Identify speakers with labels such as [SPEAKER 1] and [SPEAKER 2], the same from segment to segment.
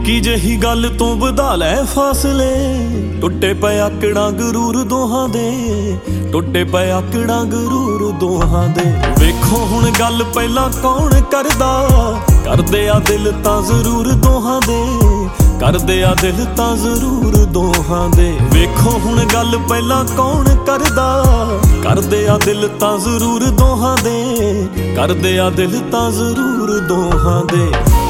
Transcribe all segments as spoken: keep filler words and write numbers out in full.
[SPEAKER 1] निक्की जही गल तो वधा लै फासले, टुटे पे आकड़ा गरूर दोहां दे, टुटे पे आकड़ा गरूर दोहां दे। वेखो हुण गल पहला कौन करदा, करदे आ दिल तां जरूर दोहां दे, करदे आ दिल तां जरूर दोहां दे। वेखो हुण गल पहला कौन करदा, करदे आ दिल तां जरूर दोहां दे, करदे आ दिल तां जरूर दोहां दे।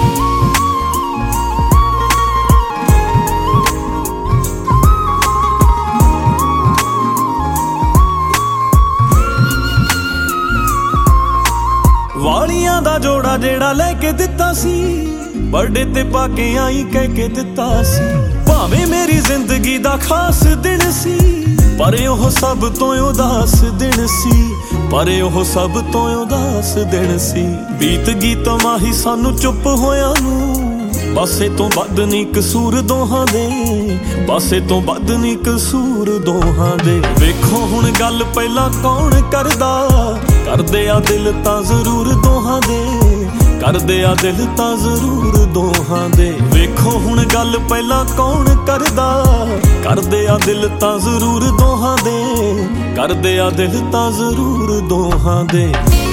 [SPEAKER 1] वालियां दा जोड़ा जेड़ा लैके दिता सी, बर्थडे ते पाके आई कह के दिता सी। भावें मेरी जिंदगी दा खास दिन सी, पर ओह सब तो उदास दिन सी, पर ओह सब तो उदास दिन सी। बीत गई तमाही सानू चुप होया नू, बस ए तो बद नी कसूर दोहां दे, बस ए तो बद नी कसूर दोहां दे। वेखो हुण गल पहला कौन करदा, करदे आ दिल तां जरूर दोहां दे, करदे आ दिल तां जरूर दोहां दे। वेखो हुण गल पहला कौन करदा, करदे आ दिल तां जरूर दोहां दे, करदे आ दिल तां जरूर दोहां दे।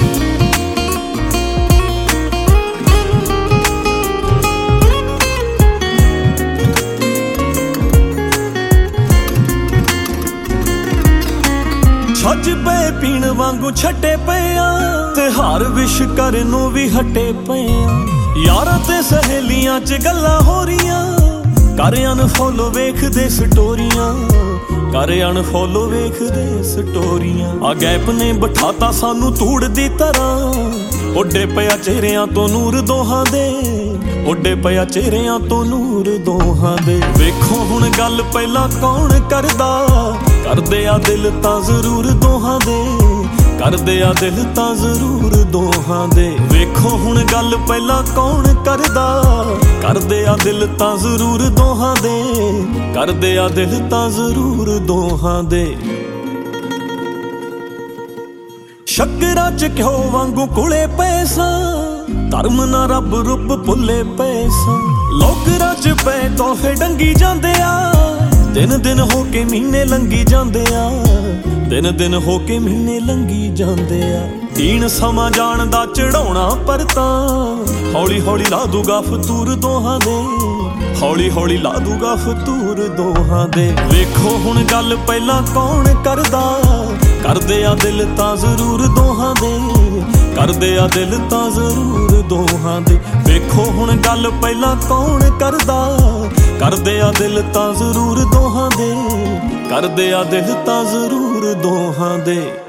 [SPEAKER 1] छज पे पीण वांगू छटे पे आ, ते हार विश करनों भी हटे पे आ। यारां ते सहेलियां च गल्लां हो रहियां, कर अनफॉलो वेखदे स्टोरियां, कर अनफॉलो वेखदे स्टोरियां। आ गैप ने बिठाता सानू धूड़ दी तरह, उड्डे पिया चेहरियां तो नूर दोहां दे, उड्डे पिया चेहरियां तो नूर दोहां दे। वेखो हुण गल पहला कौन करदा, करदे आ दिल तां जरूर दोहां दे, करदे आ दिल तां जरूर दोहां दे। वेखो हुण गल पहला कौन करदा, करदे आ दिल तां जरूर दोहां दे, करदे आ दिल तां जरूर दोहां दे। शक्करां च घ्यो वांगू कुले पैसा, धर्म ना रब रुप भुले पैसा। लोकरां च पै तोहफे डंगी जांदे आ, दिन दिन हो के महीने लंघी जांदे आ, दिन दिन हो के महीने लंघी जांदे आ। दीन समा जानदा चढ़ाउणा परतां, हौली हौली ला दूगा फतूर दोहां दे, हौली हौली ला दूगा फतूर दोहां दे। वेखो हुण गल पहला कौन करदा, करदे आ दिल तां जरूर दोहां दे, करदे आ दिल तां जरूर दोहां दे। वेखो हुण गल पहला कौन करदा, करदे आ दिल तां जरूर दोहां दे, करदे आ दिल तां जरूर दोहां दे।